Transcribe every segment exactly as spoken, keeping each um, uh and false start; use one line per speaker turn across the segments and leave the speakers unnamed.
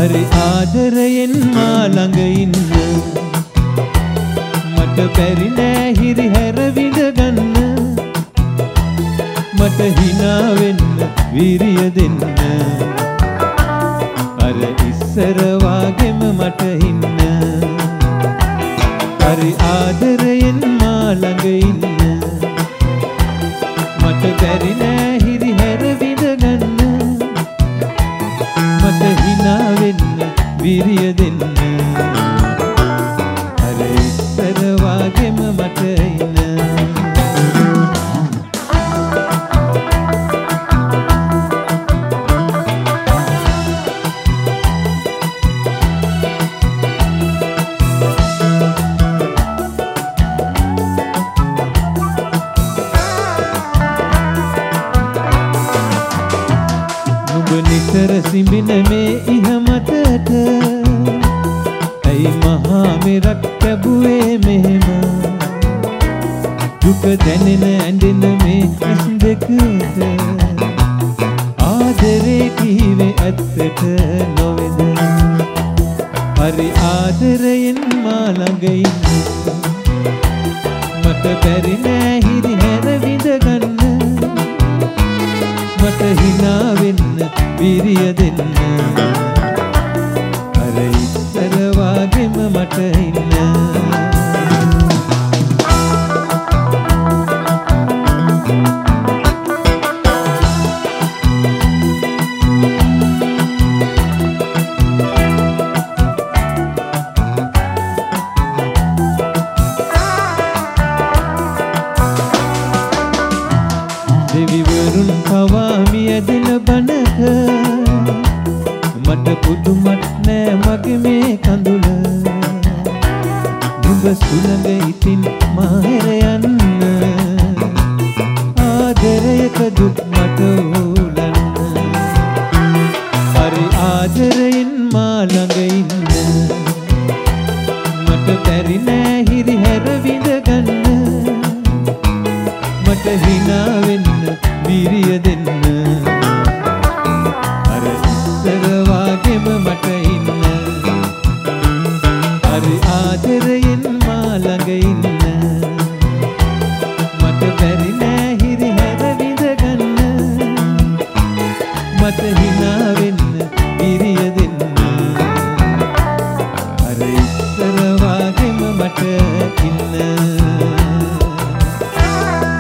හරි ආදරයෙන් මා ළඟ ඉන්න මට බැරි නෑ හිරි හැර විඳ ගන්න මට hina වෙන්න වීරිය දෙන්න අර ඉස්සර වාගෙම මට ඉන්න හරි ආදරයෙන් මා ළඟ ඉන්න මට බැරි නෑ හිරි හැර විඳ ගන්න මට hina වෙන්න වීරිය දෙන්න අර ඉස්සර වාගෙම මට ඉන්න නිතර සිඹින මේ ඉහ මතට ඇයි මහා මෙරක් ලැබුවේ මෙහෙම දුක දැනෙන ඇඬෙන මේ ඇස් දෙකට ආදරේ කීවේ ඇත්තට නොවේද හරි ආදරයෙන් මා ළඟ ඉන්න මට බැරි නෑ හිරි හැර විඳ ගන්න මට hina වෙන්න වීරිය දෙන්න අර ඉස්සර වාගෙම මට ඉන්න දෙවිවරුන් පවා මියදෙන බණක මට පුදුමත් නෑ මගේ මේ කඳුල නුඹ සුළඟ ඉතින් මාහෙර යන්න ආදරයක දුක් මට උලන්න හරි ආදරයෙන් මා ළඟ ඉන්න මට බැරි නෑ හිරි හැර විඳ ගන්න මට hina වෙන්න වීරිය දෙන්න අර ඉස්සර වාගෙම මට ඉන්න හරි ආදරයෙන් මා ළඟ ඉන්න මට බැරි නෑ හිරි හැර විඳ ගන්න මට hina වෙන්න වීරිය දෙන්න අර ඉස්සර වාගෙම මට ඉන්න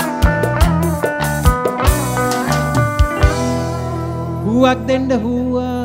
හුවක් දෙන්න හුවා